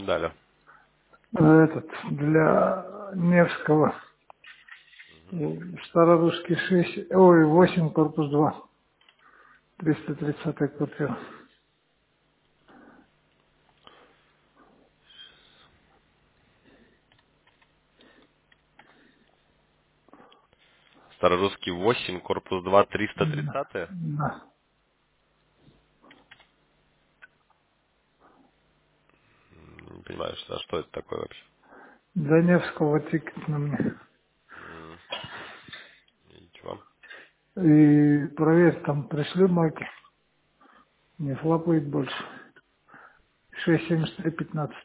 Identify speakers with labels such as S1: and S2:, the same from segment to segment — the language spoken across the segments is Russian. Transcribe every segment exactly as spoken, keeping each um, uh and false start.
S1: Далее.
S2: Этот, для Невского. Старорусский шесть, ой, восемь, корпус два. триста тридцатая квартира.
S1: Старорусский восемь, корпус два, триста
S2: Да.
S1: тридцать.
S2: Да.
S1: Не понимаю, что, а что это такое вообще?
S2: Для Невского тикет на мне.
S1: М, И чего?
S2: И проверь, там пришли маки. Не флапает больше. шесть семьдесят три пятнадцать.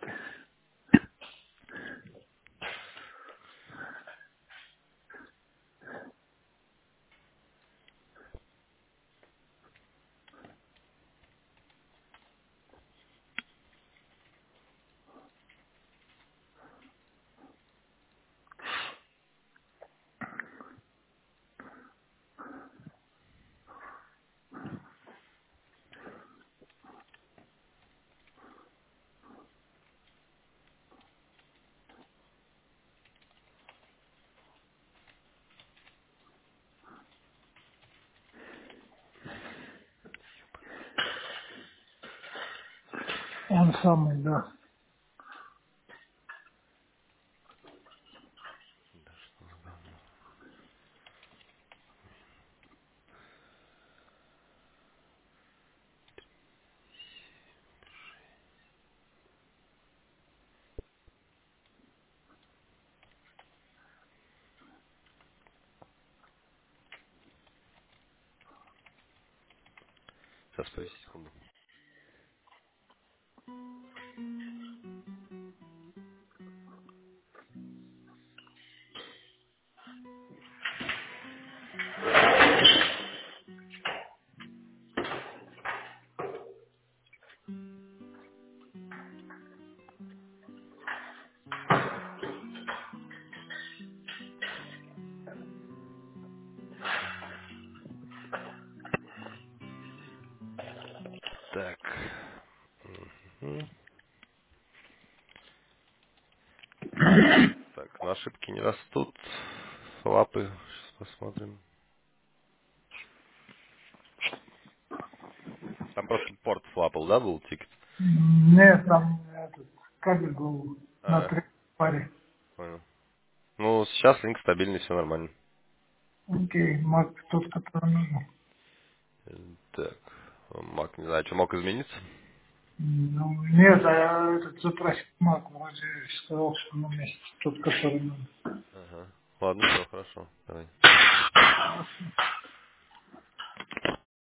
S2: Он самый, да.
S1: Сейчас, подожди секунду. Так. Мгм. Так, на ошибки не растут. Лапы. Сейчас посмотрим. Там просто порт флапал, да, был тикет?
S2: Нет, там этот, кабель был на
S1: А,
S2: три паре.
S1: понял. Ну, сейчас линк стабильный, все нормально.
S2: Окей, мак тот, который нужен.
S1: Э, Так. Мак, не знаю, что мог измениться?
S2: Ну, нет, а этот запросил мак вроде сказал, что на месяц тот, который нужен.
S1: Ага. Ладно, все, хорошо. Давай.